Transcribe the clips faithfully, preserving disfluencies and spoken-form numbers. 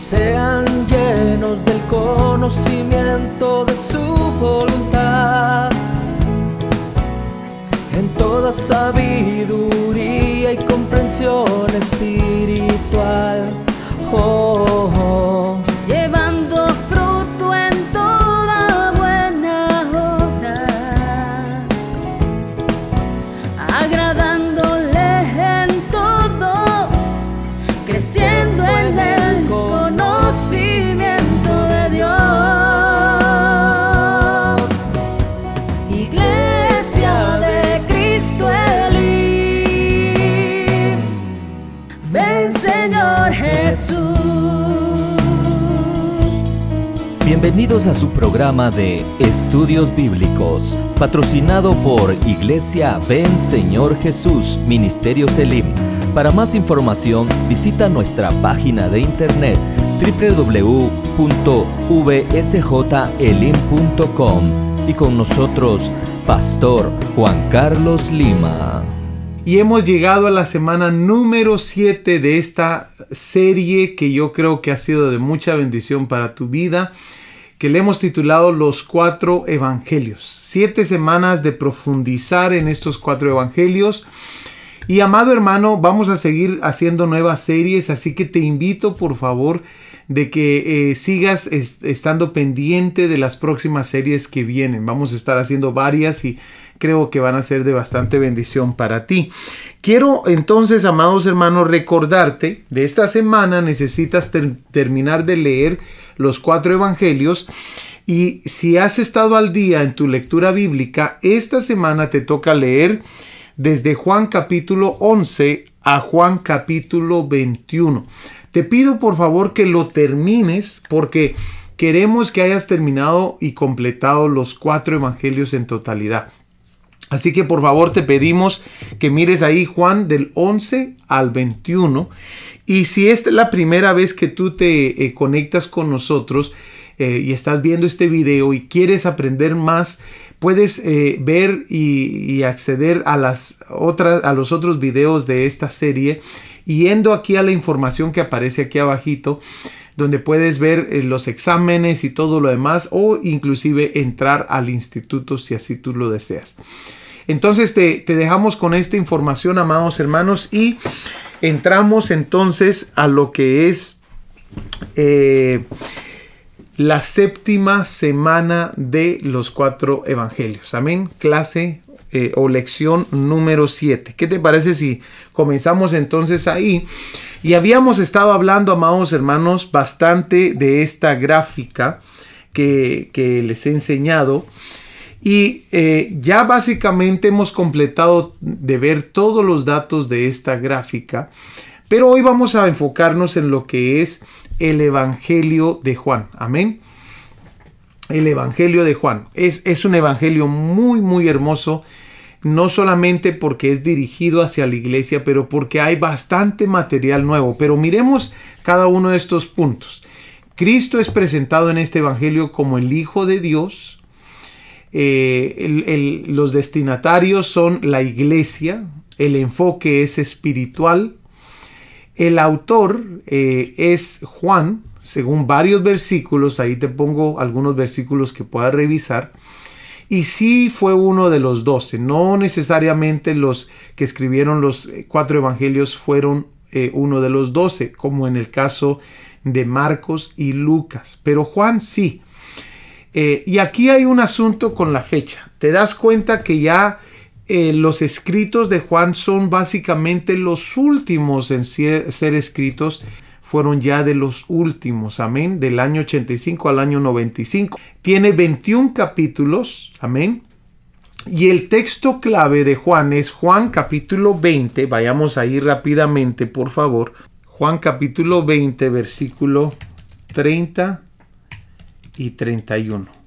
sean llenos del conocimiento de su voluntad, en toda sabiduría y comprensión espiritual, oh, oh. Llevando fruto en toda buena obra, agradándole en todo, creciendo en el conocimiento de Dios. Iglesia de Cristo Elim, ven Señor Jesús. Bienvenidos a su programa de Estudios Bíblicos, patrocinado por Iglesia Ven Señor Jesús, Ministerios Elim. Para más información, visita nuestra página de internet doble u doble u doble u punto v s j elim punto com y con nosotros, Pastor Juan Carlos Lima. Y hemos llegado a la semana número siete de esta serie que yo creo que ha sido de mucha bendición para tu vida, que le hemos titulado Los Cuatro Evangelios. Siete semanas de profundizar en estos cuatro evangelios. Y amado hermano, vamos a seguir haciendo nuevas series, así que te invito por favor de que eh, sigas est- estando pendiente de las próximas series que vienen. Vamos a estar haciendo varias y creo que van a ser de bastante bendición para ti. Quiero entonces, amados hermanos, recordarte de esta semana necesitas ter- terminar de leer los cuatro evangelios. Y si has estado al día en tu lectura bíblica, esta semana te toca leer desde Juan capítulo once a Juan capítulo veintiuno. Te pido por favor que lo termines porque queremos que hayas terminado y completado los cuatro evangelios en totalidad. Así que por favor te pedimos que mires ahí Juan del once al veintiuno. Y si esta es la primera vez que tú te eh, conectas con nosotros eh, y estás viendo este video y quieres aprender más, puedes eh, ver y, y acceder a, las otras, a los otros videos de esta serie yendo aquí a la información que aparece aquí abajito, donde puedes ver eh, los exámenes y todo lo demás, o inclusive entrar al instituto si así tú lo deseas. Entonces te, te dejamos con esta información, amados hermanos, y entramos entonces a lo que es eh, la séptima semana de los cuatro evangelios. Amén. Clase eh, o lección número siete. ¿Qué te parece si comenzamos entonces ahí? Y habíamos estado hablando, amados hermanos, bastante de esta gráfica que, que les he enseñado. Y eh, ya básicamente hemos completado de ver todos los datos de esta gráfica. Pero hoy vamos a enfocarnos en lo que es el Evangelio de Juan. Amén. El Evangelio de Juan. Es, es un evangelio muy, muy hermoso. No solamente porque es dirigido hacia la iglesia, pero porque hay bastante material nuevo. Pero miremos cada uno de estos puntos. Cristo es presentado en este evangelio como el Hijo de Dios. Eh, el, el, los destinatarios son la iglesia. El enfoque es espiritual. El autor eh, es Juan, según varios versículos. Ahí te pongo algunos versículos que puedas revisar. Y sí fue uno de los doce. No necesariamente los que escribieron los cuatro evangelios fueron eh, uno de los doce, como en el caso de Marcos y Lucas. Pero Juan sí. Eh, y aquí hay un asunto con la fecha. Te das cuenta que ya eh, los escritos de Juan son básicamente los últimos en ser, ser escritos. Fueron ya de los últimos, amén, del año ochenta y cinco al año noventa y cinco. Tiene veintiún capítulos, amén. Y el texto clave de Juan es Juan capítulo veinte. Vayamos ahí rápidamente, por favor. Juan capítulo veinte, versículo treinta y treinta y uno.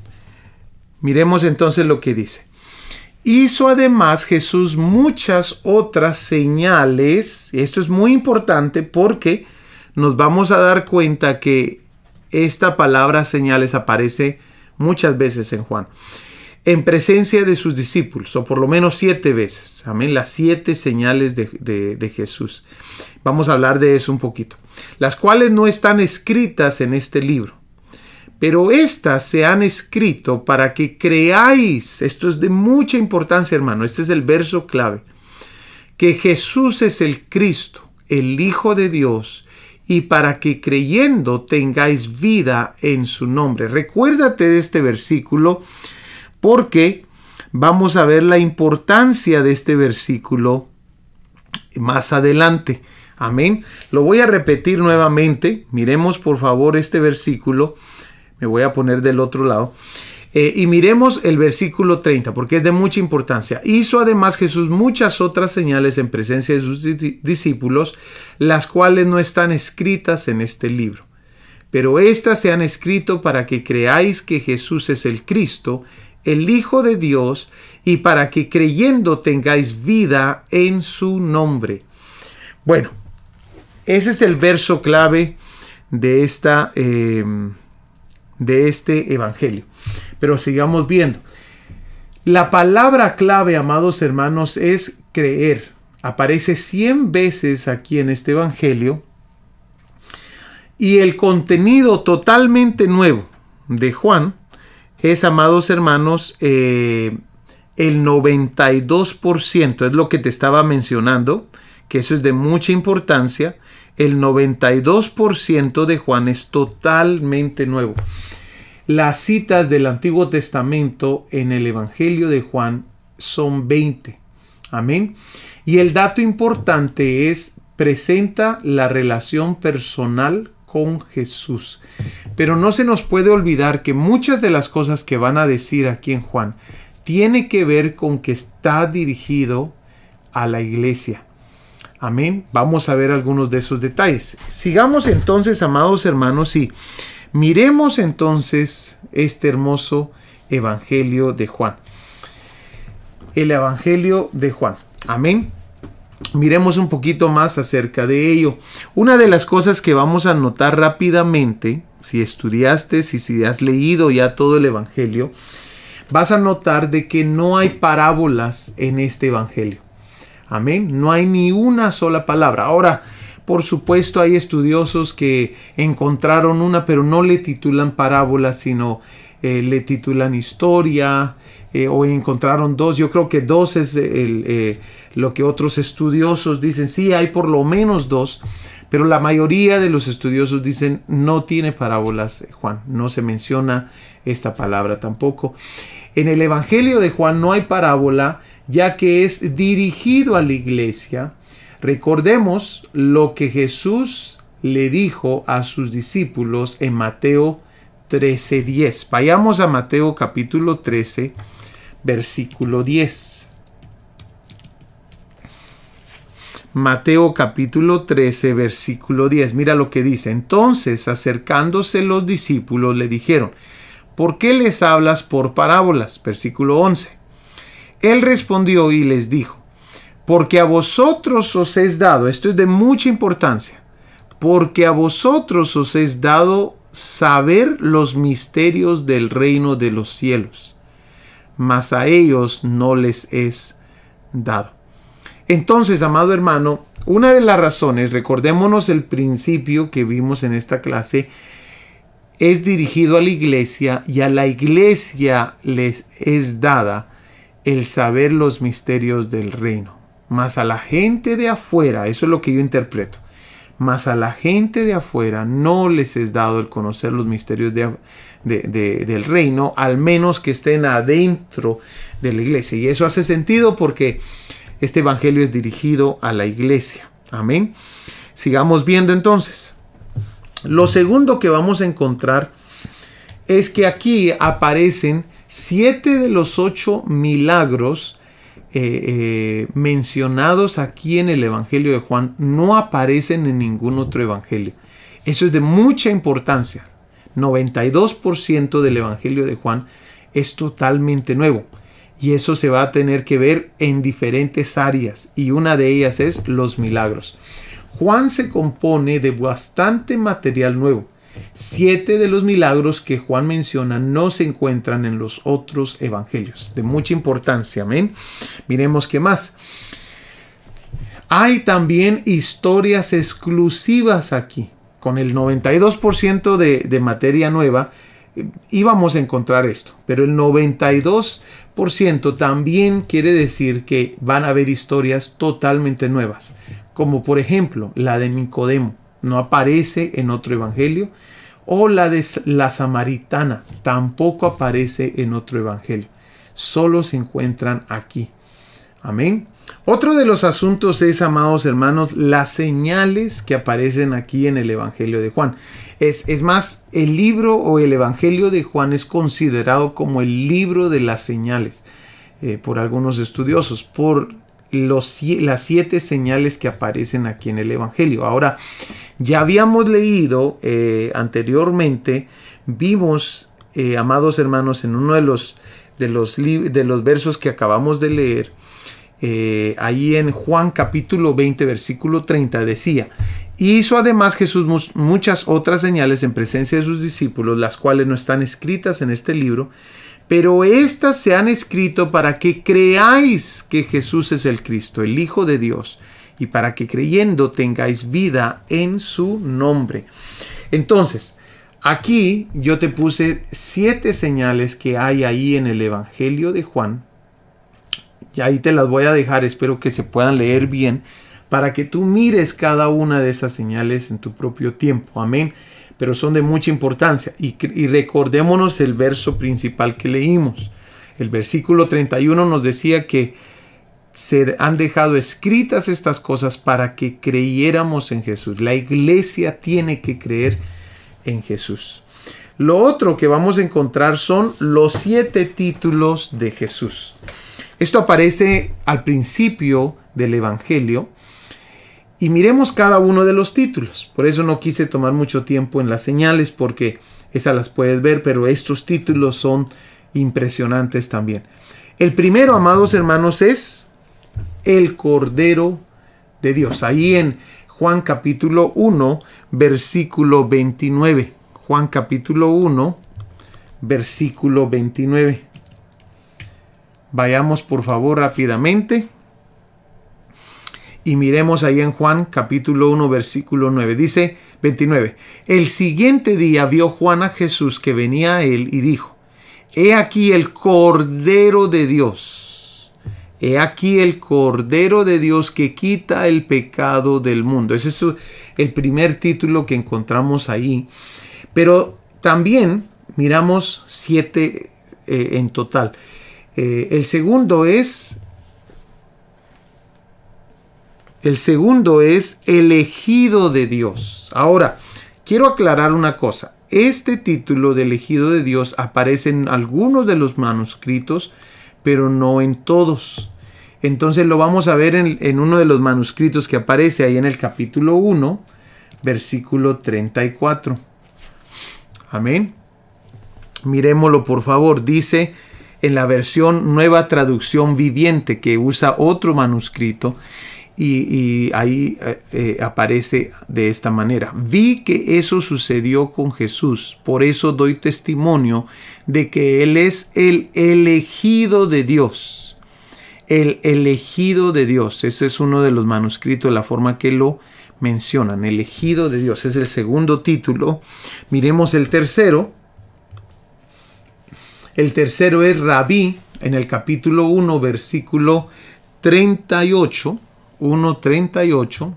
Miremos entonces lo que dice. Hizo además Jesús muchas otras señales. Esto es muy importante porque nos vamos a dar cuenta que esta palabra señales aparece muchas veces en Juan. en presencia de sus discípulos, o por lo menos siete veces. Amén, las siete señales de, de, de Jesús. Vamos a hablar de eso un poquito. Las cuales no están escritas en este libro, pero estas se han escrito para que creáis. Esto es de mucha importancia, hermano. Este es el verso clave. Que Jesús es el Cristo, el Hijo de Dios, y para que creyendo tengáis vida en su nombre. Recuérdate de este versículo, porque vamos a ver la importancia de este versículo más adelante. Amén. Lo voy a repetir nuevamente. Miremos por favor este versículo. Me voy a poner del otro lado. Eh, y miremos el versículo treinta, porque es de mucha importancia. Hizo además Jesús muchas otras señales en presencia de sus di- discípulos, las cuales no están escritas en este libro. Pero estas se han escrito para que creáis que Jesús es el Cristo, el Hijo de Dios, y para que creyendo tengáis vida en su nombre. Bueno, ese es el verso clave de, esta, eh, de este evangelio. Pero sigamos viendo. La palabra clave, amados hermanos, es creer. Aparece cien veces aquí en este evangelio. Y el contenido totalmente nuevo de Juan es, amados hermanos, eh, el noventa y dos por ciento. Es lo que te estaba mencionando, que eso es de mucha importancia. El noventa y dos por ciento de Juan es totalmente nuevo. Las citas del Antiguo Testamento en el Evangelio de Juan son veinte. Amén. Y el dato importante es, presenta la relación personal con Jesús. Pero no se nos puede olvidar que muchas de las cosas que van a decir aquí en Juan tiene que ver con que está dirigido a la iglesia. Amén. Vamos a ver algunos de esos detalles. Sigamos entonces, amados hermanos, y miremos entonces este hermoso Evangelio de Juan. El Evangelio de Juan. Amén. Miremos un poquito más acerca de ello. Una de las cosas que vamos a notar rápidamente, si estudiaste, si, si has leído ya todo el Evangelio, vas a notar de que no hay parábolas en este Evangelio. Amén. No hay ni una sola palabra. Ahora, por supuesto, hay estudiosos que encontraron una, pero no le titulan parábola, sino eh, le titulan historia, eh, o encontraron dos. Yo creo que dos es el, eh, lo que otros estudiosos dicen. Sí, hay por lo menos dos, pero la mayoría de los estudiosos dicen no tiene parábolas, Juan. No se menciona esta palabra tampoco. En el Evangelio de Juan no hay parábola, ya que es dirigido a la iglesia. Recordemos lo que Jesús le dijo a sus discípulos en Mateo trece diez. Vayamos a Mateo capítulo trece, versículo diez. Mateo capítulo trece, versículo diez. Mira lo que dice. Entonces, acercándose los discípulos, le dijeron: ¿por qué les hablas por parábolas? Versículo once. Él respondió y les dijo: porque a vosotros os es dado, esto es de mucha importancia, porque a vosotros os es dado saber los misterios del reino de los cielos, mas a ellos no les es dado. Entonces, amado hermano, una de las razones, recordémonos el principio que vimos en esta clase, es dirigido a la iglesia, y a la iglesia les es dada el saber los misterios del reino. Mas a la gente de afuera, eso es lo que yo interpreto, mas a la gente de afuera no les es dado el conocer los misterios de, de, de, del reino, al menos que estén adentro de la iglesia. Y eso hace sentido porque este evangelio es dirigido a la iglesia. Amén. Sigamos viendo entonces. Lo segundo que vamos a encontrar es que aquí aparecen siete de los ocho milagros eh, eh, mencionados aquí en el Evangelio de Juan. No aparecen en ningún otro evangelio. Eso es de mucha importancia. noventa y dos por ciento del Evangelio de Juan es totalmente nuevo. Y eso se va a tener que ver en diferentes áreas. Y una de ellas es los milagros. Juan se compone de bastante material nuevo. Siete de los milagros que Juan menciona no se encuentran en los otros evangelios. De mucha importancia, amén. Miremos qué más. Hay también historias exclusivas aquí. Con el noventa y dos por ciento de, de materia nueva eh, íbamos a encontrar esto. Pero el noventa y dos por ciento también quiere decir que van a haber historias totalmente nuevas. Como por ejemplo la de Nicodemo. No aparece en otro evangelio. O la de la samaritana. Tampoco aparece en otro evangelio. Solo se encuentran aquí. Amén. Otro de los asuntos es, amados hermanos, las señales que aparecen aquí en el Evangelio de Juan. Es, es más, el libro o el Evangelio de Juan es considerado como el libro de las señales eh, por algunos estudiosos, por los, las siete señales que aparecen aquí en el Evangelio. Ahora, ya habíamos leído eh, anteriormente, vimos, eh, amados hermanos, en uno de los, de los, de los versos que acabamos de leer, Eh, ahí en Juan capítulo veinte versículo treinta decía: hizo además Jesús mu- muchas otras señales en presencia de sus discípulos, las cuales no están escritas en este libro, pero estas se han escrito para que creáis que Jesús es el Cristo, el Hijo de Dios, y para que creyendo tengáis vida en su nombre. Entonces, aquí yo te puse siete señales que hay ahí en el Evangelio de Juan. Y ahí te las voy a dejar, espero que se puedan leer bien, para que tú mires cada una de esas señales en tu propio tiempo. Amén. Pero son de mucha importancia. Y, y recordémonos el verso principal que leímos. El versículo treinta y uno nos decía que se han dejado escritas estas cosas para que creyéramos en Jesús. La iglesia tiene que creer en Jesús. Lo otro que vamos a encontrar son los siete títulos de Jesús. Esto aparece al principio del Evangelio y miremos cada uno de los títulos. Por eso no quise tomar mucho tiempo en las señales porque esas las puedes ver, pero estos títulos son impresionantes también. El primero, amados hermanos, es el Cordero de Dios. Ahí en Juan capítulo uno, versículo veintinueve. Juan capítulo uno, versículo veintinueve. Vayamos por favor rápidamente y miremos ahí en Juan capítulo uno versículo nueve. Dice veintinueve. El siguiente día vio Juan a Jesús que venía a él y dijo: he aquí el Cordero de Dios. He aquí el Cordero de Dios que quita el pecado del mundo. Ese es el primer título que encontramos ahí. Pero también miramos siete eh, en total. Eh, el segundo es el segundo es elegido de Dios. Ahora, quiero aclarar una cosa. Este título de elegido de Dios aparece en algunos de los manuscritos, pero no en todos. Entonces lo vamos a ver en, en uno de los manuscritos que aparece ahí en el capítulo uno, versículo treinta y cuatro. Amén. Mirémoslo por favor. Dice en la versión Nueva Traducción Viviente, que usa otro manuscrito, y, y ahí eh, aparece de esta manera: vi que eso sucedió con Jesús, por eso doy testimonio de que Él es el elegido de Dios. El elegido de Dios. Ese es uno de los manuscritos, la forma que lo mencionan. Elegido de Dios. Es el segundo título. Miremos el tercero. El tercero es Rabí, en el capítulo uno, versículo treinta y ocho. uno treinta y ocho.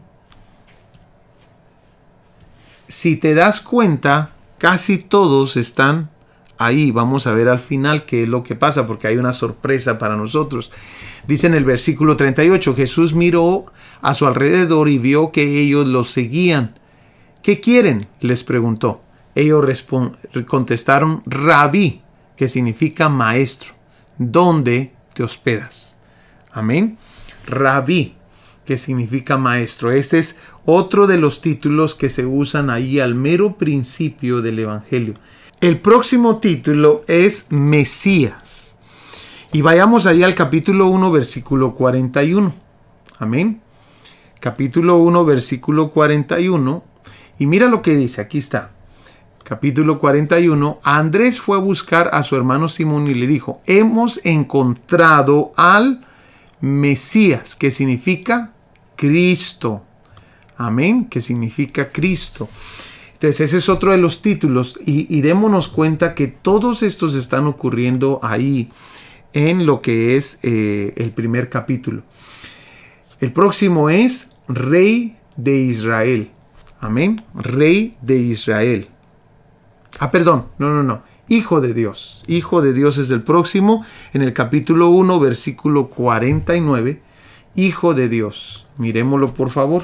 Si te das cuenta, casi todos están ahí. Vamos a ver al final qué es lo que pasa, porque hay una sorpresa para nosotros. Dice en el versículo treinta y ocho, Jesús miró a su alrededor y vio que ellos los seguían. ¿Qué quieren?, les preguntó. Ellos contestaron: Rabí, que significa maestro. ¿Dónde te hospedas? Amén. Rabí, que significa maestro. Este es otro de los títulos que se usan ahí al mero principio del Evangelio. El próximo título es Mesías. Y vayamos ahí al capítulo uno, versículo cuarenta y uno. Amén. Capítulo uno, versículo cuarenta y uno. Y mira lo que dice, aquí está. capítulo cuarenta y uno, Andrés fue a buscar a su hermano Simón y le dijo, hemos encontrado al Mesías, que significa Cristo. Amén, que significa Cristo. Entonces ese es otro de los títulos y, y démonos cuenta que todos estos están ocurriendo ahí en lo que es eh, el primer capítulo. El próximo es Rey de Israel. Amén, Rey de Israel. Ah, perdón, no, no, no. Hijo de Dios. Hijo de Dios es el próximo en el capítulo uno, versículo cuarenta y nueve. Hijo de Dios. Miremoslo por favor.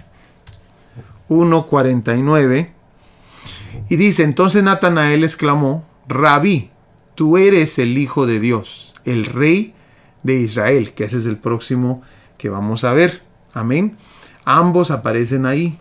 uno cuarenta y nueve. Y dice, entonces Natanael exclamó, Rabí, tú eres el Hijo de Dios, el Rey de Israel, que ese es el próximo que vamos a ver. Amén. Ambos aparecen ahí.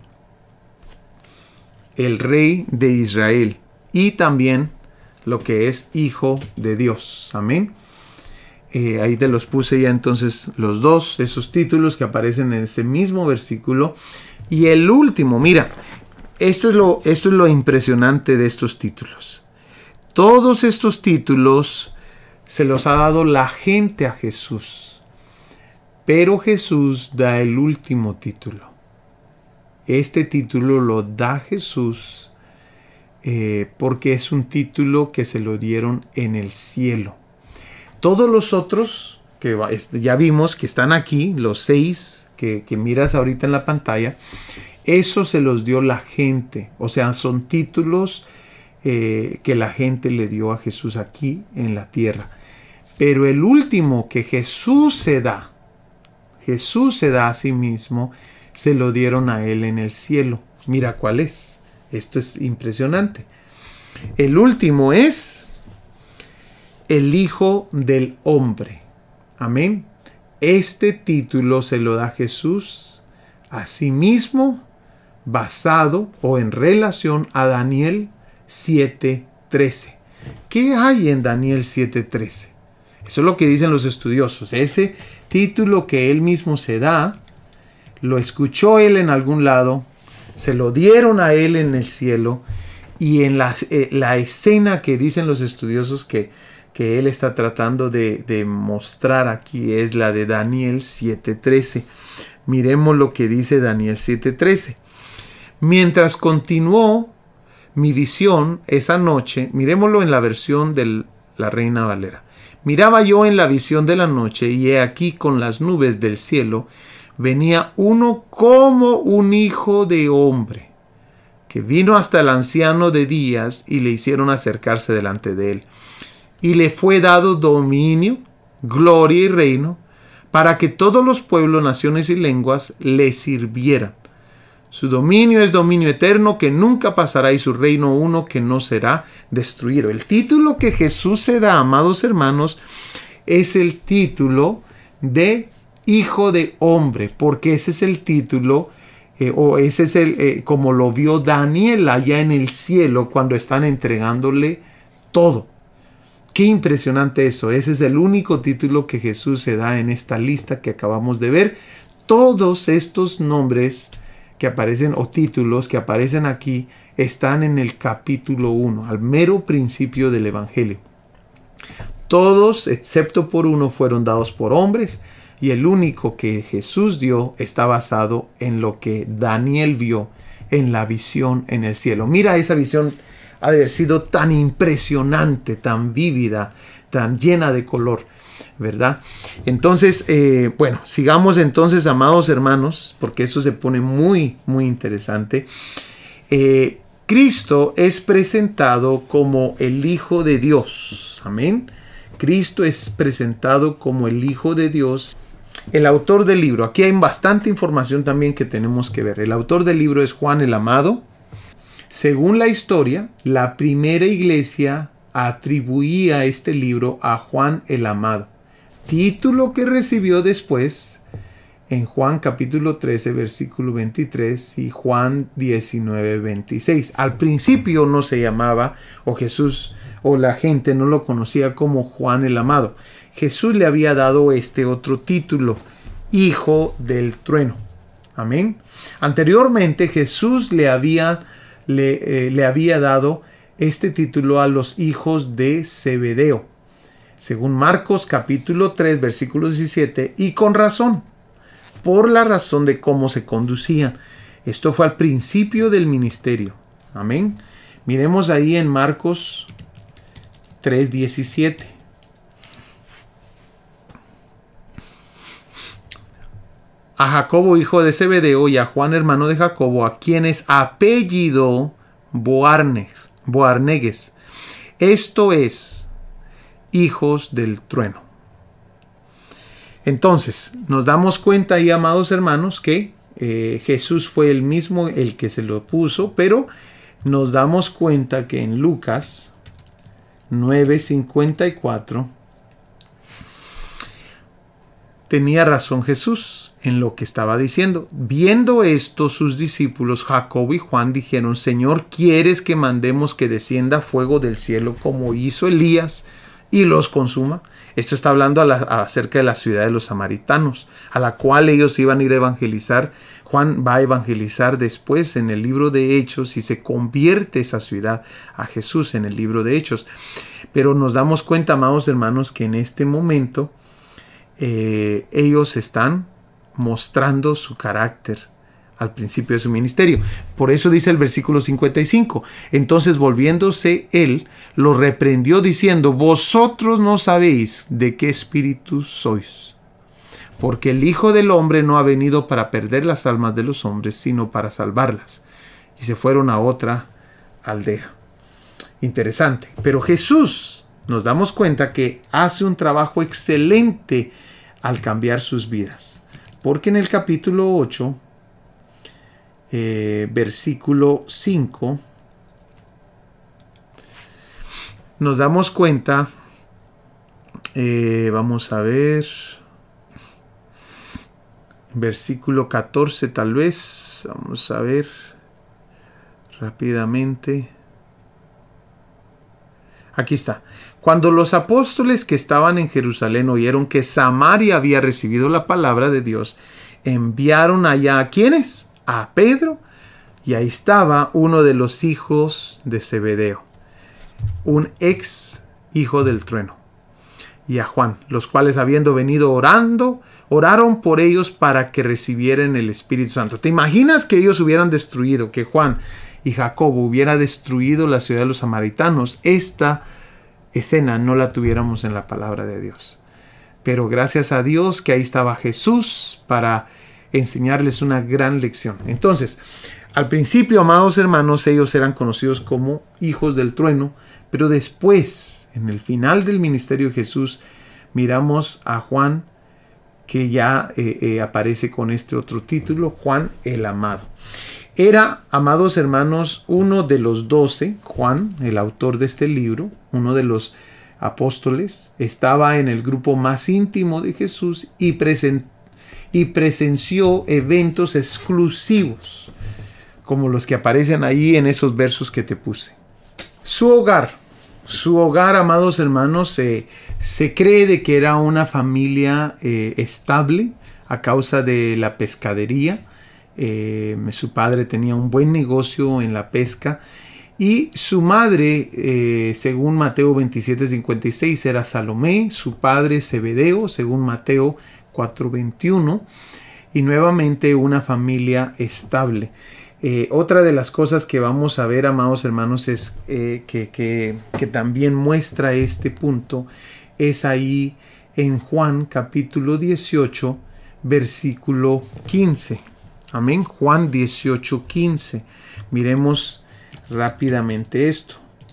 El Rey de Israel y también lo que es Hijo de Dios. Amén. Eh, ahí te los puse ya entonces los dos, esos títulos que aparecen en ese mismo versículo. Y el último, mira, esto es lo, esto es lo impresionante de estos títulos. Todos estos títulos se los ha dado la gente a Jesús. Pero Jesús da el último título. Este título lo da Jesús eh, porque es un título que se lo dieron en el cielo. Todos los otros que ya vimos que están aquí, los seis que, que miras ahorita en la pantalla, eso se los dio la gente. O sea, son títulos eh, que la gente le dio a Jesús aquí en la tierra. Pero el último que Jesús se da, Jesús se da a sí mismo, se lo dieron a él en el cielo. Mira cuál es. Esto es impresionante. El último es el Hijo del Hombre. Amén. Este título se lo da Jesús a sí mismo, basado o en relación a Daniel siete trece. ¿Qué hay en Daniel siete trece? Eso es lo que dicen los estudiosos. Ese título que él mismo se da, lo escuchó él en algún lado, se lo dieron a él en el cielo, y en la, eh, la escena que dicen los estudiosos que, que él está tratando de, de mostrar aquí es la de Daniel siete trece. Miremos lo que dice Daniel siete trece. Mientras continuó mi visión esa noche, miremoslo en la versión de la Reina Valera. Miraba yo en la visión de la noche, y he aquí con las nubes del cielo venía uno como un hijo de hombre, que vino hasta el anciano de días y le hicieron acercarse delante de él. Y le fue dado dominio, gloria y reino, para que todos los pueblos, naciones y lenguas le sirvieran. Su dominio es dominio eterno que nunca pasará, y su reino uno que no será destruido. El título que Jesús se da, amados hermanos, es el título de Hijo de Hombre, porque ese es el título, eh, o ese es el, eh, como lo vio Daniel allá en el cielo cuando están entregándole todo. Qué impresionante eso. Ese es el único título que Jesús se da en esta lista que acabamos de ver. Todos estos nombres que aparecen, o títulos que aparecen aquí, están en el capítulo uno, al mero principio del Evangelio. Todos, excepto por uno, fueron dados por hombres, y el único que Jesús dio está basado en lo que Daniel vio en la visión en el cielo. Mira, esa visión ha de haber sido tan impresionante, tan vívida, tan llena de color, ¿verdad? Entonces, eh, bueno, sigamos entonces, amados hermanos, porque esto se pone muy, muy interesante. Eh, Cristo es presentado como el Hijo de Dios. Amén. Cristo es presentado como el Hijo de Dios. El autor del libro, aquí hay bastante información también que tenemos que ver. El autor del libro es Juan el Amado. Según la historia, la primera iglesia atribuía este libro a Juan el Amado, título que recibió después en Juan capítulo trece, versículo veintitrés, y Juan diecinueve, veintiséis. Al principio no se llamaba, o Jesús o la gente no lo conocía como Juan el Amado. Jesús le había dado este otro título, Hijo del Trueno. Amén. Anteriormente Jesús le había, le, eh, le había dado este tituló a los hijos de Zebedeo, según Marcos capítulo tres, versículo diecisiete, y con razón, por la razón de cómo se conducían. Esto fue al principio del ministerio. Amén. Miremos ahí en Marcos tres, diecisiete. A Jacobo, hijo de Zebedeo, y a Juan, hermano de Jacobo, a quienes apellido Boanerges, Boanerges, esto es, hijos del trueno. Entonces, nos damos cuenta ahí, amados hermanos, que eh, Jesús fue el mismo el que se lo puso, pero nos damos cuenta que en Lucas nueve cincuenta y cuatro tenía razón Jesús en lo que estaba diciendo. Viendo esto, sus discípulos Jacobo y Juan dijeron: Señor, ¿quieres que mandemos que descienda fuego del cielo como hizo Elías y los consuma? Esto está hablando a la, acerca de la ciudad de los samaritanos, a la cual ellos iban a ir a evangelizar. Juan va a evangelizar después en el libro de Hechos y se convierte esa ciudad a Jesús en el libro de Hechos. Pero nos damos cuenta, amados hermanos, que en este momento eh, ellos están mostrando su carácter al principio de su ministerio. Por eso dice el versículo cincuenta y cinco. Entonces, volviéndose él, lo reprendió diciendo: vosotros no sabéis de qué espíritu sois, porque el Hijo del Hombre no ha venido para perder las almas de los hombres, sino para salvarlas. Y se fueron a otra aldea. Interesante. Pero Jesús, nos damos cuenta que hace un trabajo excelente al cambiar sus vidas. Porque en el capítulo ocho, eh, versículo cinco, nos damos cuenta, eh, vamos a ver, versículo catorce tal vez, vamos a ver rápidamente. Aquí está. Cuando los apóstoles que estaban en Jerusalén oyeron que Samaria había recibido la palabra de Dios, enviaron allá ¿a quiénes? A Pedro, y ahí estaba uno de los hijos de Zebedeo, un ex hijo del trueno, y a Juan, los cuales habiendo venido orando, oraron por ellos para que recibieran el Espíritu Santo. ¿Te imaginas que ellos hubieran destruido, que Juan y Jacobo hubiera destruido la ciudad de los samaritanos? Esta escena no la tuviéramos en la palabra de Dios. Pero gracias a Dios que ahí estaba Jesús para enseñarles una gran lección. Entonces, al principio, amados hermanos, ellos eran conocidos como hijos del trueno, pero después, en el final del ministerio de Jesús, miramos a Juan, que ya eh, eh, aparece con este otro título, Juan el Amado. Era, amados hermanos, uno de los doce, Juan, el autor de este libro, uno de los apóstoles, estaba en el grupo más íntimo de Jesús y, presen- y presenció eventos exclusivos, como los que aparecen ahí en esos versos que te puse. Su hogar, su hogar, amados hermanos, eh, se cree de que era una familia eh, estable a causa de la pescadería. Eh, su padre tenía un buen negocio en la pesca y su madre, eh, según Mateo veintisiete cincuenta y seis, era Salomé, su padre Zebedeo, según Mateo cuatro veintiuno, y nuevamente una familia estable. Eh, otra de las cosas que vamos a ver, amados hermanos, es eh, que, que, que también muestra este punto, es ahí en Juan capítulo dieciocho, versículo quince. Amén. Juan dieciocho, quince. Miremos rápidamente esto.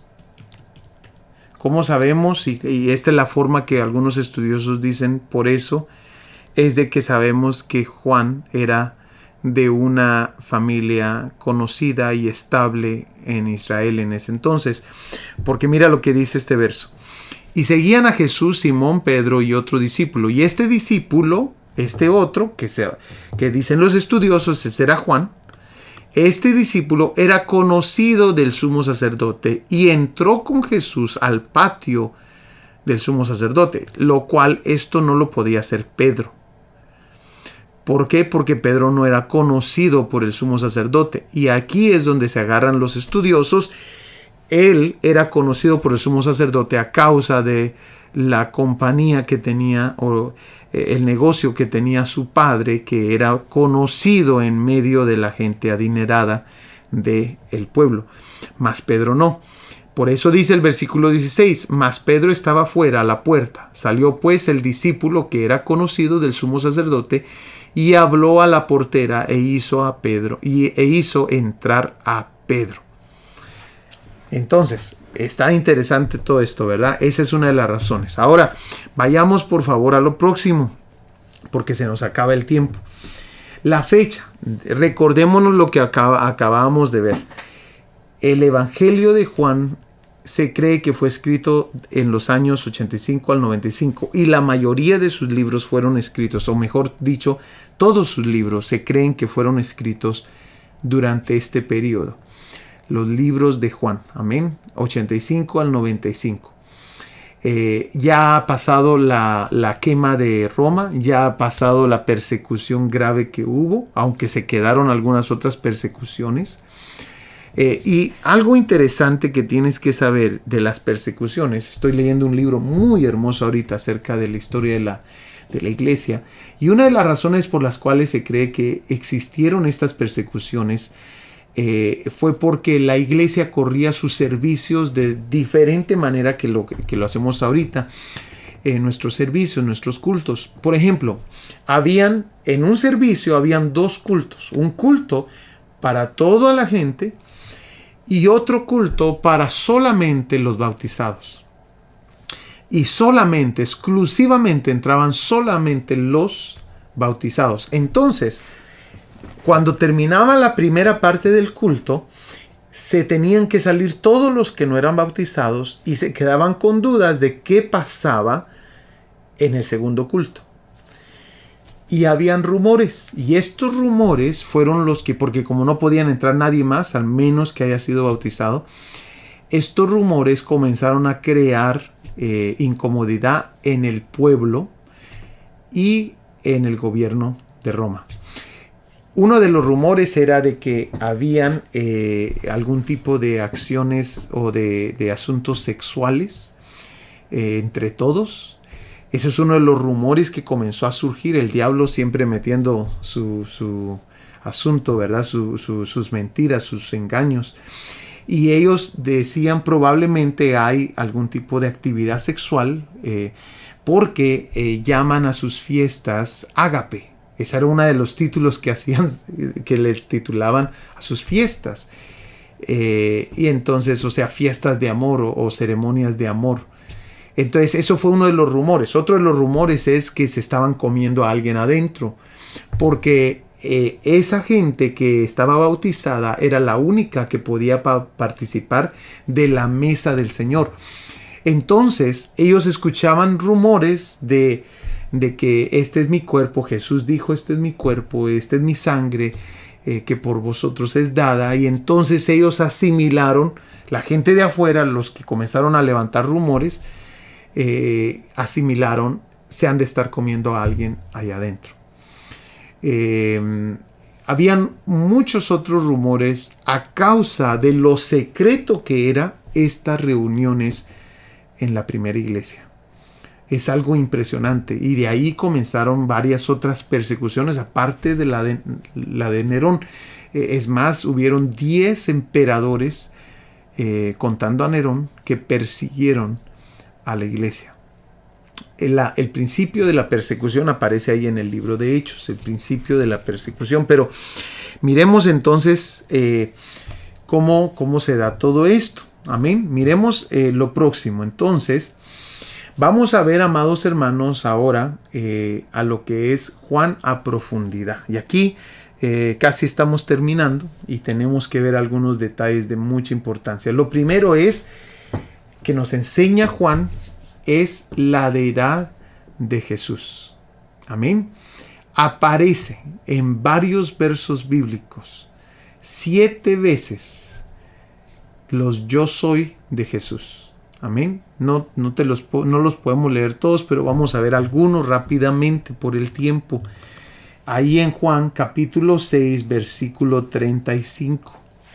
¿Cómo sabemos? Y, y esta es la forma que algunos estudiosos dicen por eso, es de que sabemos que Juan era de una familia conocida y estable en Israel en ese entonces. Porque mira lo que dice este verso. Y seguían a Jesús, Simón, Pedro y otro discípulo. Y este discípulo, este otro, que, se, que dicen los estudiosos, ese era Juan. Este discípulo era conocido del sumo sacerdote y entró con Jesús al patio del sumo sacerdote, lo cual esto no lo podía hacer Pedro. ¿Por qué? Porque Pedro no era conocido por el sumo sacerdote. Y aquí es donde se agarran los estudiosos él era conocido por el sumo sacerdote a causa de la compañía que tenía o el negocio que tenía su padre, que era conocido en medio de la gente adinerada del pueblo. Mas Pedro no. Por eso dice el versículo dieciséis, mas Pedro estaba fuera a la puerta. Salió pues el discípulo que era conocido del sumo sacerdote y habló a la portera e hizo a Pedro y, e hizo entrar a Pedro. Entonces, está interesante todo esto, ¿verdad? Esa es una de las razones. Ahora, vayamos por favor a lo próximo, porque se nos acaba el tiempo. La fecha, recordémonos lo que acaba, acabamos de ver. El Evangelio de Juan se cree que fue escrito en los años ochenta y cinco al noventa y cinco y la mayoría de sus libros fueron escritos, o mejor dicho, todos sus libros se creen que fueron escritos durante este periodo. Los libros de Juan, amén, ochenta y cinco al noventa y cinco. Eh, ya ha pasado la, la quema de Roma, ya ha pasado la persecución grave que hubo, aunque se quedaron algunas otras persecuciones. Eh, y algo interesante que tienes que saber de las persecuciones, estoy leyendo un libro muy hermoso ahorita acerca de la historia de la, de la iglesia, y una de las razones por las cuales se cree que existieron estas persecuciones eh, fue porque la iglesia corría sus servicios de diferente manera que lo, que lo hacemos ahorita, en nuestros servicios, en nuestros cultos. Por ejemplo, habían, en un servicio habían dos cultos, un culto para toda la gente, y otro culto para solamente los bautizados. Y solamente, exclusivamente entraban solamente los bautizados. Entonces, cuando terminaba la primera parte del culto, se tenían que salir todos los que no eran bautizados y se quedaban con dudas de qué pasaba en el segundo culto. Y habían rumores, y estos rumores fueron los que, porque como no podían entrar nadie más, al menos que haya sido bautizado, estos rumores comenzaron a crear eh, incomodidad en el pueblo y en el gobierno de Roma. Uno de los rumores era de que habían eh, algún tipo de acciones o de, de asuntos sexuales eh, entre todos. Ese es uno de los rumores que comenzó a surgir, el diablo siempre metiendo su, su asunto, ¿verdad? Su, su, sus mentiras, sus engaños. Y ellos decían probablemente hay algún tipo de actividad sexual eh, porque eh, llaman a sus fiestas ágape. Ese era uno de los títulos que hacían, que les titulaban a sus fiestas. Eh, y entonces, o sea, fiestas de amor o, o ceremonias de amor. Entonces eso fue uno de los rumores. Otro de los rumores es que se estaban comiendo a alguien adentro, porque eh, esa gente que estaba bautizada era la única que podía pa- participar de la mesa del Señor. Entonces ellos escuchaban rumores de, de que este es mi cuerpo, Jesús dijo este es mi cuerpo, este es mi sangre, eh, que por vosotros es dada, y entonces ellos asimilaron, la gente de afuera, los que comenzaron a levantar rumores, Eh, asimilaron, se han de estar comiendo a alguien allá adentro. Eh, habían muchos otros rumores a causa de lo secreto que eran estas reuniones en la primera iglesia. Es algo impresionante, y de ahí comenzaron varias otras persecuciones aparte de la de, la de Nerón. Eh, es más, hubieron diez emperadores, eh, contando a Nerón, que persiguieron a la iglesia. El, el principio de la persecución aparece ahí en el libro de Hechos, el principio de la persecución, pero miremos entonces eh, cómo, cómo se da todo esto. Amén. Miremos eh, lo próximo. Entonces, vamos a ver, amados hermanos, ahora eh, a lo que es Juan a profundidad. Y aquí eh, casi estamos terminando y tenemos que ver algunos detalles de mucha importancia. Lo primero es que nos enseña Juan es la deidad de Jesús. Amén. Aparece en varios versos bíblicos siete veces los yo soy de Jesús. Amén. No, no, te los, no los podemos leer todos, pero vamos a ver algunos rápidamente por el tiempo. Ahí en Juan capítulo seis, versículo treinta y cinco.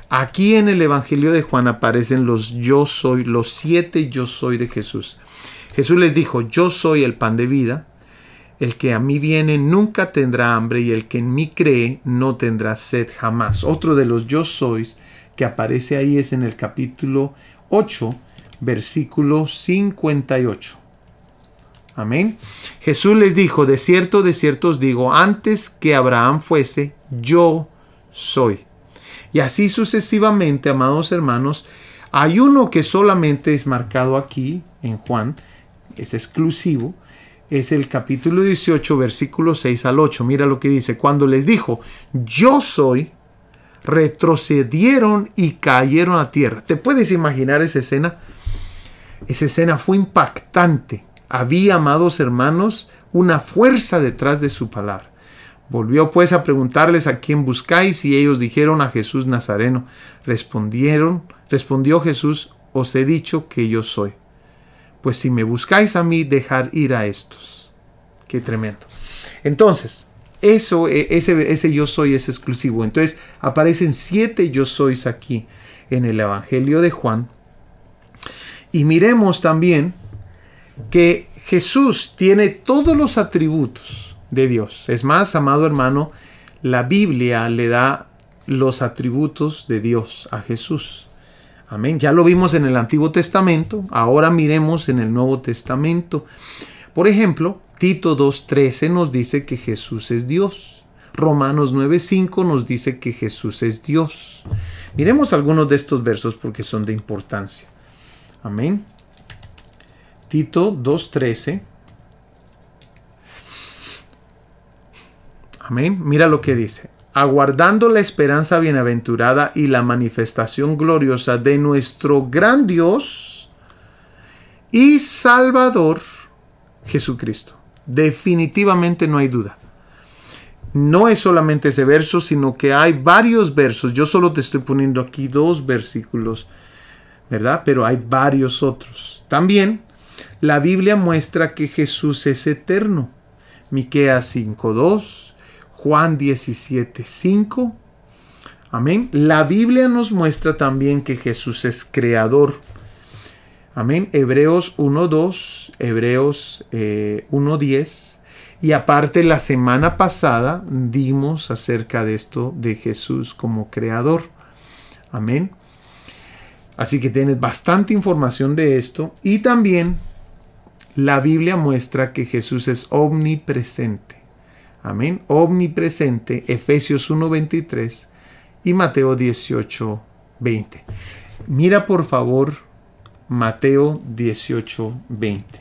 Aquí en el Evangelio de Juan aparecen los yo soy, los siete yo soy de Jesús. Jesús les dijo, yo soy el pan de vida, el que a mí viene nunca tendrá hambre y el que en mí cree no tendrá sed jamás. Otro de los yo sois que aparece ahí es en el capítulo ocho, versículo cincuenta y ocho. Amén. Jesús les dijo, de cierto, de cierto os digo, antes que Abraham fuese, yo soy. Y así sucesivamente, amados hermanos, hay uno que solamente es marcado aquí en Juan, es exclusivo, es el capítulo dieciocho, versículo seis al ocho. Mira lo que dice, cuando les dijo, yo soy, retrocedieron y cayeron a tierra. ¿Te puedes imaginar esa escena? Esa escena fue impactante. Había, amados hermanos, una fuerza detrás de su palabra. Volvió pues a preguntarles a quién buscáis y ellos dijeron a Jesús Nazareno. Respondieron, respondió Jesús, os he dicho que yo soy. Pues si me buscáis a mí, dejad ir a estos. Qué tremendo. Entonces, eso, ese, ese yo soy es exclusivo. Entonces aparecen siete yo sois aquí en el Evangelio de Juan. Y miremos también que Jesús tiene todos los atributos de Dios. Es más, amado hermano, la Biblia le da los atributos de Dios a Jesús. Amén. Ya lo vimos en el Antiguo Testamento, ahora miremos en el Nuevo Testamento. Por ejemplo, Tito dos trece nos dice que Jesús es Dios. Romanos nueve cinco nos dice que Jesús es Dios. Miremos algunos de estos versos porque son de importancia. Amén. Tito dos trece. Amén. Mira lo que dice. Aguardando la esperanza bienaventurada y la manifestación gloriosa de nuestro gran Dios y Salvador Jesucristo. Definitivamente no hay duda. No es solamente ese verso, sino que hay varios versos. Yo solo te estoy poniendo aquí dos versículos, ¿verdad? Pero hay varios otros. También la Biblia muestra que Jesús es eterno. Miqueas cinco dos. Juan diecisiete cinco. Amén. La Biblia nos muestra también que Jesús es creador. Amén. Hebreos uno dos, Hebreos eh, uno diez. Y aparte la semana pasada dimos acerca de esto de Jesús como creador. Amén. Así que tienes bastante información de esto. Y también la Biblia muestra que Jesús es omnipresente. Amén. Omnipresente, Efesios uno veintitrés y Mateo dieciocho veinte. Mira por favor Mateo dieciocho veinte.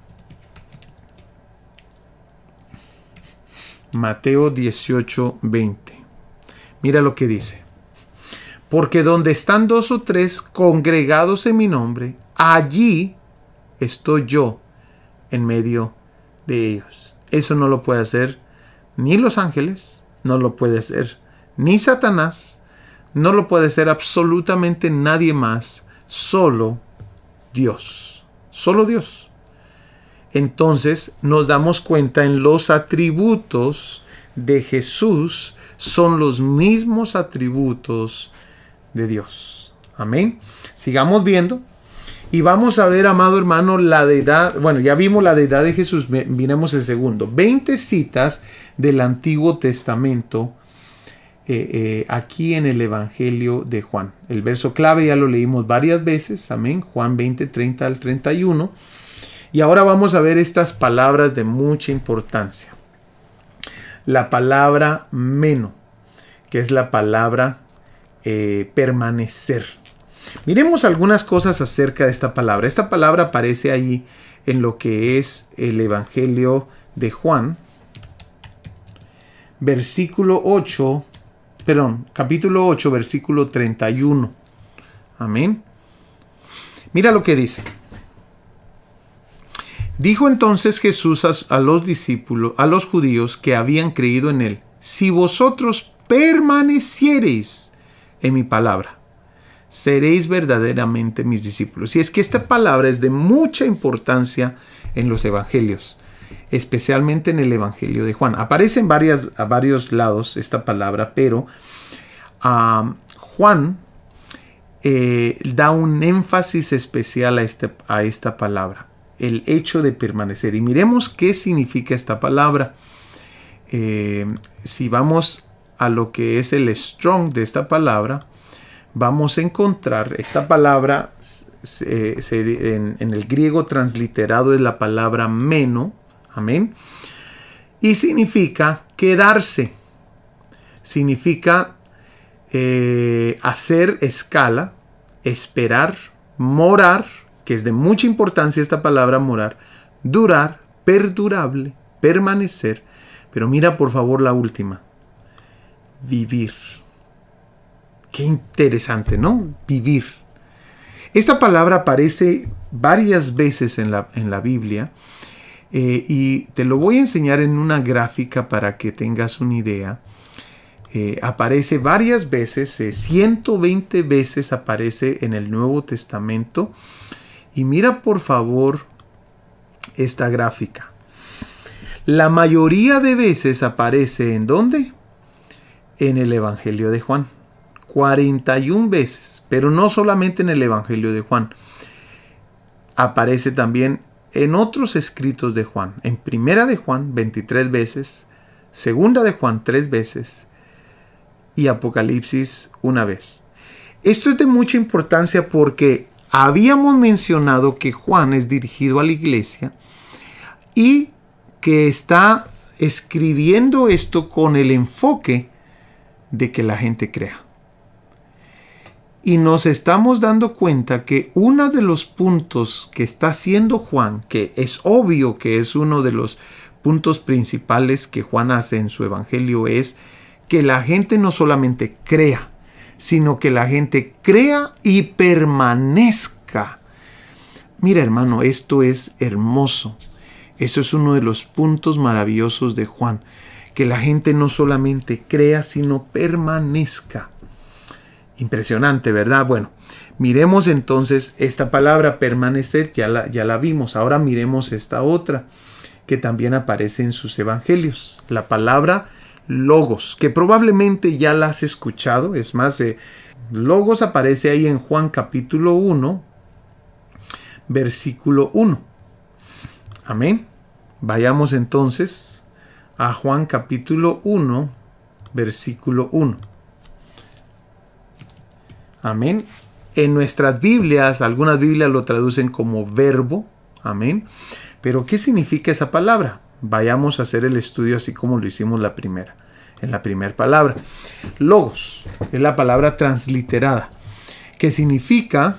Mateo dieciocho veinte. Mira lo que dice. Porque donde están dos o tres congregados en mi nombre, allí estoy yo en medio de ellos. Eso no lo puede hacer ni los ángeles, no lo puede hacer ni Satanás, no lo puede hacer absolutamente nadie más, solo Dios, solo Dios. Entonces nos damos cuenta en los atributos de Jesús son los mismos atributos de Dios. Amén. Sigamos viendo. Y vamos a ver, amado hermano, la deidad. Bueno, ya vimos la deidad de Jesús. Miremos el segundo. veinte citas del Antiguo Testamento eh, eh, aquí en el Evangelio de Juan. El verso clave ya lo leímos varias veces. Amén. Juan veinte, treinta al treinta y uno. Y ahora vamos a ver estas palabras de mucha importancia. La palabra meno, que es la palabra eh, permanecer. Miremos algunas cosas acerca de esta palabra. Esta palabra aparece ahí en lo que es el Evangelio de Juan, versículo ocho, perdón, capítulo ocho, versículo treinta y uno. Amén. Mira lo que dice. Dijo entonces Jesús a, a los discípulos, a los judíos que habían creído en él: si vosotros permaneciereis en mi palabra, seréis verdaderamente mis discípulos. Y es que esta palabra es de mucha importancia en los evangelios, especialmente en el Evangelio de Juan. Aparece en varias, a varios lados esta palabra, pero uh, Juan eh, da un énfasis especial a, este, a esta palabra, el hecho de permanecer. Y miremos qué significa esta palabra. Eh, si vamos a lo que es el Strong de esta palabra, vamos a encontrar esta palabra se, se, en, en el griego transliterado es la palabra meno, amén, y significa quedarse, significa eh, hacer escala, esperar, morar, que es de mucha importancia esta palabra morar, durar, perdurable, permanecer, pero mira por favor la última, vivir. Qué interesante, ¿no? Vivir. Esta palabra aparece varias veces en la, en la Biblia eh, y te lo voy a enseñar en una gráfica para que tengas una idea. Eh, aparece varias veces, eh, ciento veinte veces aparece en el Nuevo Testamento. Y mira por favor esta gráfica. La mayoría de veces aparece ¿en dónde? En el Evangelio de Juan. cuarenta y una veces, pero no solamente en el Evangelio de Juan. Aparece también en otros escritos de Juan. En Primera de Juan, veintitrés veces. Segunda de Juan, tres veces. Y Apocalipsis, una vez. Esto es de mucha importancia porque habíamos mencionado que Juan es dirigido a la iglesia y que está escribiendo esto con el enfoque de que la gente crea. Y nos estamos dando cuenta que uno de los puntos que está haciendo Juan, que es obvio que es uno de los puntos principales que Juan hace en su evangelio, es que la gente no solamente crea, sino que la gente crea y permanezca. Mira, hermano, esto es hermoso. Eso es uno de los puntos maravillosos de Juan, que la gente no solamente crea, sino permanezca. Impresionante, ¿verdad? Bueno, miremos entonces esta palabra permanecer, ya la, ya la vimos. Ahora miremos esta otra que también aparece en sus evangelios. La palabra logos, que probablemente ya la has escuchado. Es más, eh, logos aparece ahí en Juan capítulo uno, versículo uno. Amén. Vayamos entonces a Juan capítulo uno, versículo uno. Amén. En nuestras Biblias, algunas Biblias lo traducen como verbo. Amén. Pero ¿qué significa esa palabra? Vayamos a hacer el estudio así como lo hicimos la primera. En la primera palabra. Logos es la palabra transliterada, que significa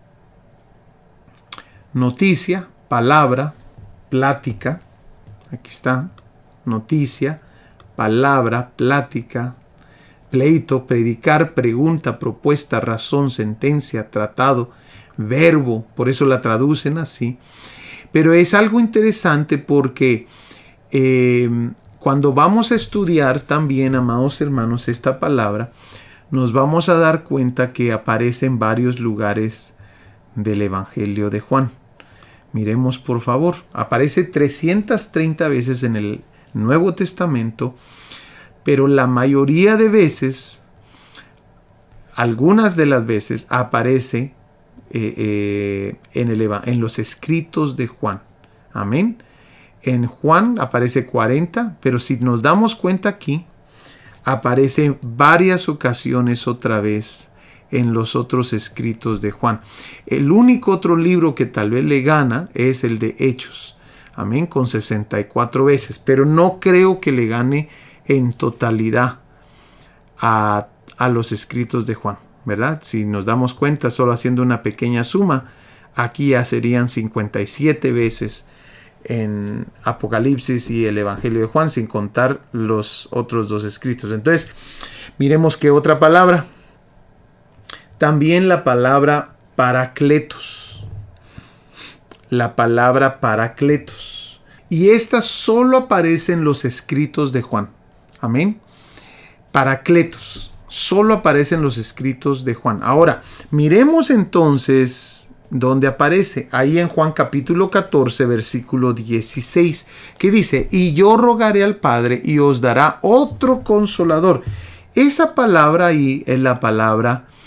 noticia, palabra, plática. Aquí está. Noticia, palabra, plática, pleito, predicar, pregunta, propuesta, razón, sentencia, tratado, verbo. Por eso la traducen así. Pero es algo interesante porque eh, cuando vamos a estudiar también, amados hermanos, esta palabra, nos vamos a dar cuenta que aparece en varios lugares del Evangelio de Juan. Miremos por favor. Aparece trescientas treinta veces en el Nuevo Testamento, pero la mayoría de veces, algunas de las veces, aparece eh, eh, en, el, en los escritos de Juan. Amén. En Juan aparece cuarenta, pero si nos damos cuenta aquí, aparece en varias ocasiones otra vez en los otros escritos de Juan. El único otro libro que tal vez le gana es el de Hechos. Amén, con sesenta y cuatro veces, pero no creo que le gane en totalidad a, a los escritos de Juan, ¿verdad? Si nos damos cuenta, solo haciendo una pequeña suma, aquí ya serían cincuenta y siete veces en Apocalipsis y el Evangelio de Juan, sin contar los otros dos escritos. Entonces, miremos qué otra palabra. También la palabra paracletos. La palabra paracletos. Y esta solo aparece en los escritos de Juan. Amén. Paracletos. Solo aparece en los escritos de Juan. Ahora, miremos entonces dónde aparece. Ahí en Juan capítulo catorce, versículo dieciséis, que dice: y yo rogaré al Padre y os dará otro consolador. Esa palabra ahí es la palabra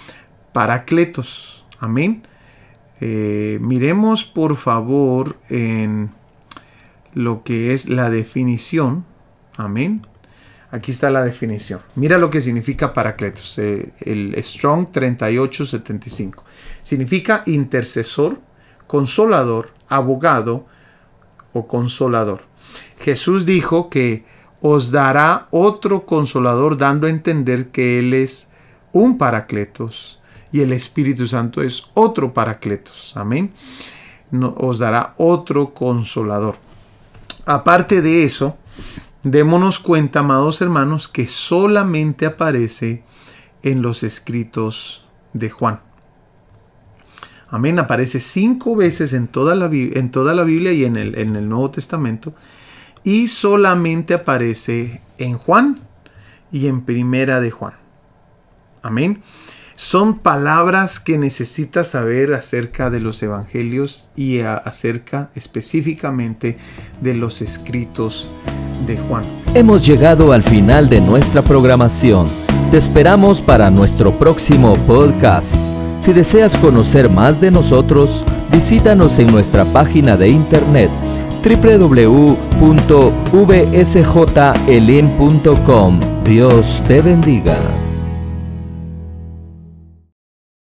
Paracletos. Amén. Eh, miremos por favor en lo que es la definición. Amén. Aquí está la definición. Mira lo que significa Paracletos. Eh, el Strong treinta y ocho setenta y cinco. Significa intercesor, consolador, abogado o consolador. Jesús dijo que os dará otro consolador, dando a entender que Él es un Paracletos y el Espíritu Santo es otro Paracletos. Amén. No, os dará otro consolador. Aparte de eso, démonos cuenta, amados hermanos, que solamente aparece en los escritos de Juan. Amén. Aparece cinco veces en toda la, en toda la Biblia y en el, en el Nuevo Testamento. Y solamente aparece en Juan y en Primera de Juan. Amén. Son palabras que necesitas saber acerca de los evangelios y a, acerca específicamente de los escritos de Juan. Hemos llegado al final de nuestra programación. Te esperamos para nuestro próximo podcast. Si deseas conocer más de nosotros, visítanos en nuestra página de internet doble u doble u doble u punto v s j elim punto com. Dios te bendiga.